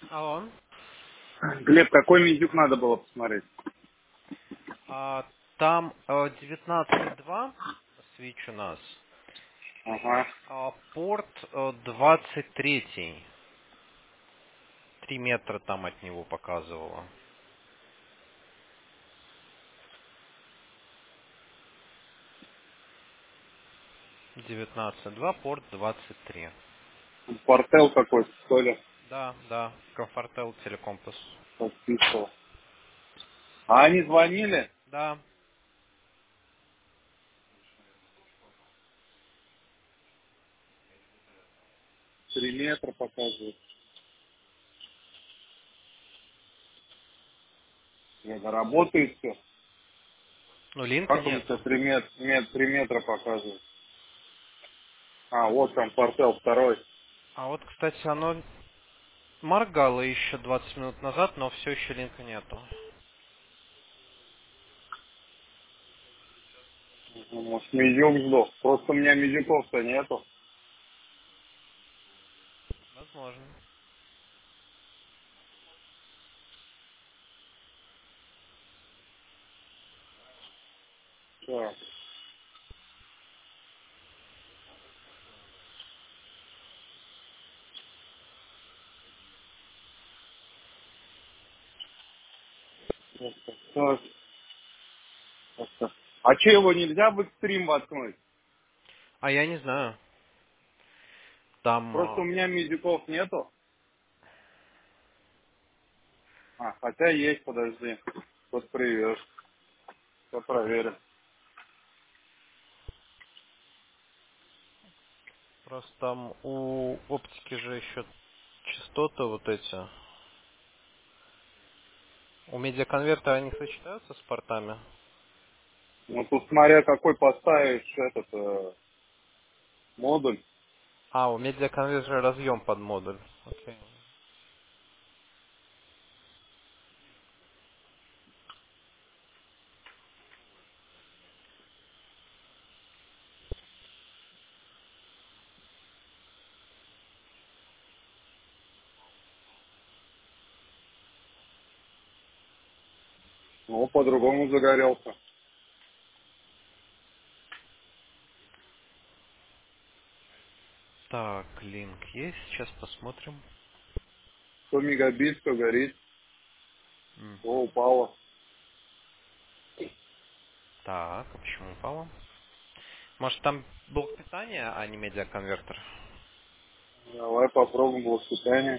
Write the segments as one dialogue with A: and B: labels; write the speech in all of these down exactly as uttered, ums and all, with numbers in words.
A: Алло.
B: Глеб, какой медюк надо было посмотреть?
A: А, там э, девятнадцать два свич у нас,
B: Ага.
A: а порт э, двадцать три. Три метра там от него показывало. девятнадцать два, порт двадцать три.
B: Портел какой-то, что ли,
A: Да, да, Комфортел Телекомпас.
B: подписывал. А они звонили?
A: Да,
B: Три метра показывают. Это работает все.
A: ну линка
B: Как он все
A: нету.
B: три метра, мет, три метра показывает? А, вот там портел второй.
A: А вот, кстати, оно моргало еще двадцать минут назад, но все еще линка нету.
B: Ну, может, медюк сдох. Просто у меня медюков-то нету.
A: Возможно.
B: Так, так, так, так, так. А че его нельзя в экстрим воткнуть?
A: А я не знаю. Там
B: Просто у
A: а,
B: меня медюков нету. А, хотя есть, подожди. Вот привет. Все проверим.
A: просто там у оптики же еще частоты вот эти. У медиаконвертера они сочетаются с портами?
B: Ну, тут смотря какой поставишь этот э, модуль.
A: А, у медиаконвертера разъем под модуль. Окей.
B: Ну, по-другому загорелся.
A: Так, линк есть, сейчас посмотрим.
B: сто мегабит, все горит. О,
A: Мгм.
B: упало.
A: Так, а почему упало? Может там блок питания, а не медиаконвертер?
B: Давай попробуем блокпитание.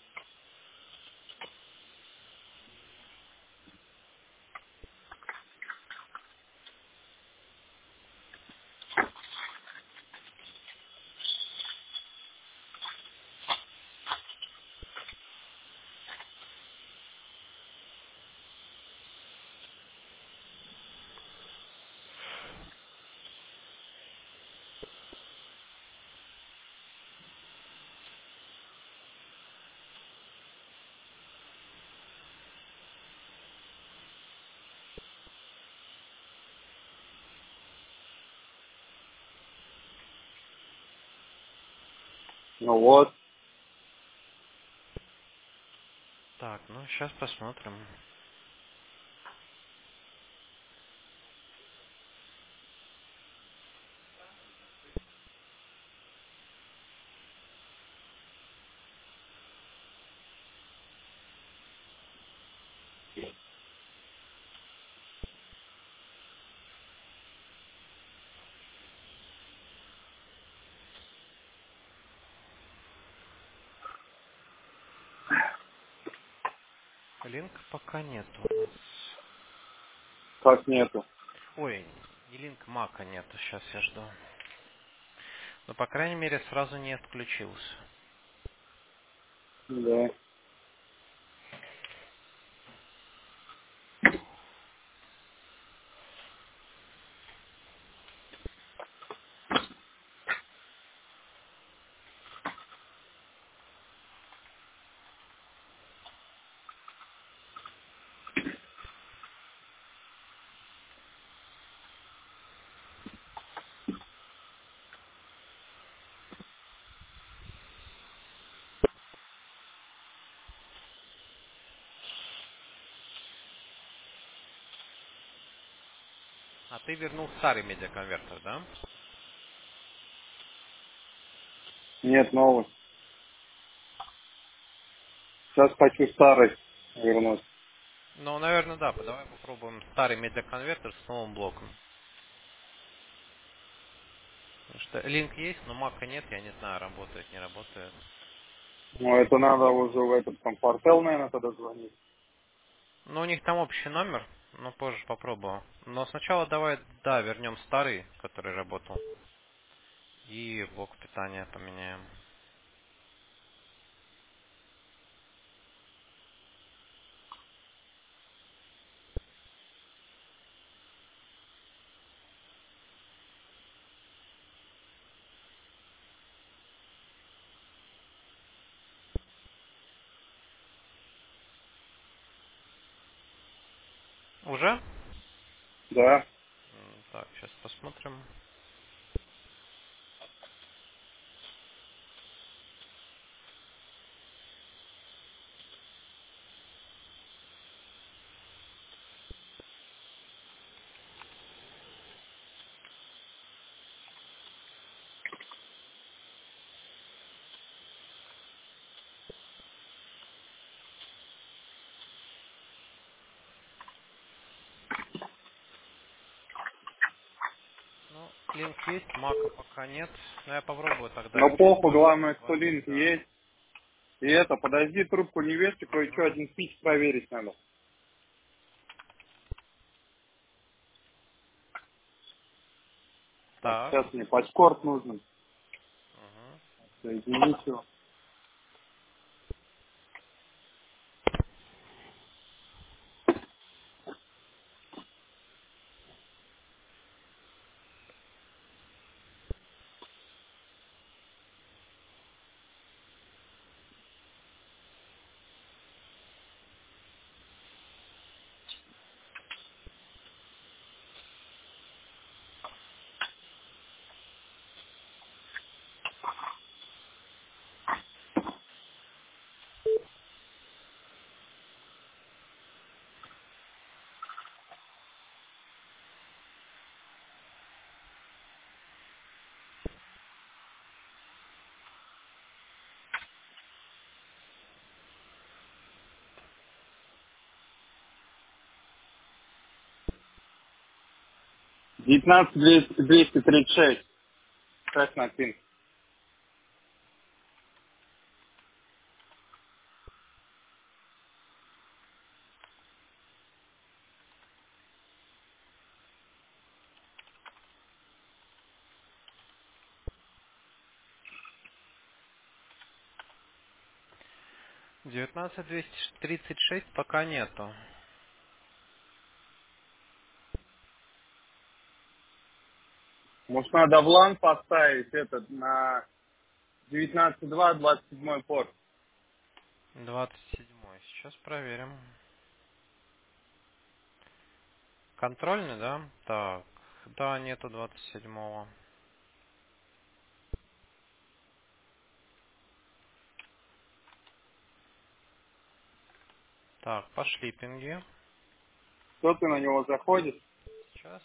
B: Ну вот.
A: Так, ну сейчас посмотрим. Линка пока нет у нас.
B: Как нету.
A: Ой, не линк, мака нету, сейчас я жду. Но, по крайней мере, сразу не отключился.
B: Да.
A: А ты вернул старый медиаконвертер, да?
B: Нет, новый. Сейчас хочу старый вернуть.
A: Ну, наверное, да. Давай попробуем старый медиаконвертер с новым блоком. Потому что линк есть, но мака нет, я не знаю, работает, не работает.
B: Ну, это надо уже в этот комфортел, наверное, тогда звонить.
A: Ну, у них там общий номер, но позже попробую. Но сначала давай, да, вернем старый, который работал. И блок питания поменяем. Уже?
B: Да.
A: М, Так, сейчас посмотрим. Ну, линк есть, мака пока нет. Но я попробую тогда
B: Но
A: через
B: похуй, главное, что
A: звонок,
B: линк
A: да.
B: есть. И это, подожди, трубку не вешай, кое-что
A: Мгм.
B: один спич проверить надо. Так,
A: Так.
B: сейчас мне паспорт нужен.
A: Мгм.
B: Соединить его. девятнадцать двести тридцать шесть. шесть на пин.
A: девятнадцать двести тридцать шесть пока нету.
B: Может, надо в лан поставить этот на девятнадцать два двадцать седьмой порт.
A: двадцать седьмой. Сейчас проверим. Контрольный, да? Так. Да, нету двадцать седьмого. Так, пошли пинги.
B: Что ты на него заходишь?
A: Сейчас.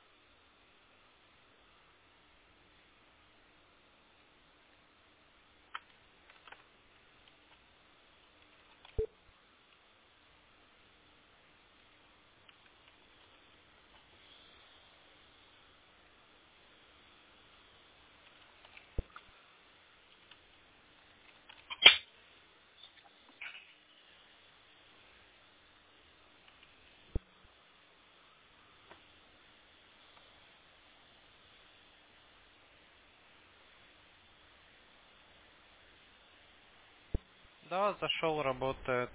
A: Да, зашел, работает.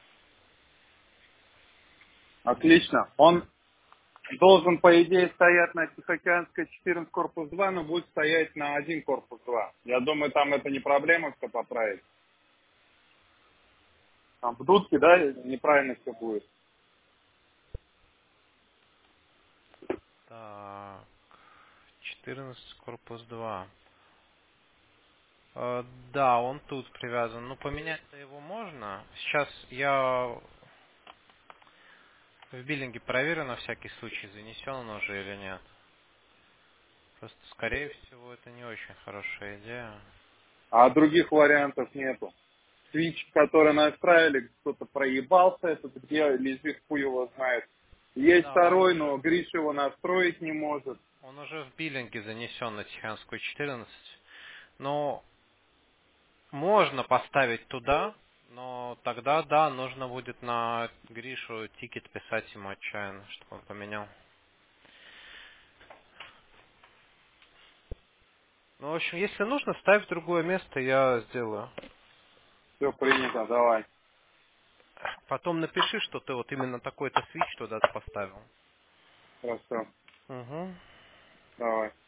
B: Отлично. Он должен, по идее, стоять на Тихоокеанской четырнадцать корпус два, но будет стоять на один корпус два. Я думаю, там это не проблема все поправить. Там в дудке, да, неправильно все будет.
A: Так. четырнадцать корпус два. Э, да, он тут привязан. Ну, поменять-то его можно. Сейчас я В биллинге проверю на всякий случай, занесен он уже или нет. Просто, скорее всего, это не очень хорошая идея.
B: А других вариантов нету. Свич, который настраивали, кто-то проебался, этот где лежит, хуй его знает. Есть
A: Да, он
B: второй, но
A: уже,
B: Гриша его настроить не может.
A: он уже в биллинге занесен на Тиханскую четырнадцать. Но можно поставить туда, но тогда, да, нужно будет на Гришу тикет писать ему отчаянно, чтобы он поменял. Ну, в общем, если нужно, ставь в другое место, я сделаю.
B: Все принято, давай.
A: Потом напиши, что ты вот именно такой-то свич туда-то поставил.
B: Хорошо,
A: Угу.
B: давай.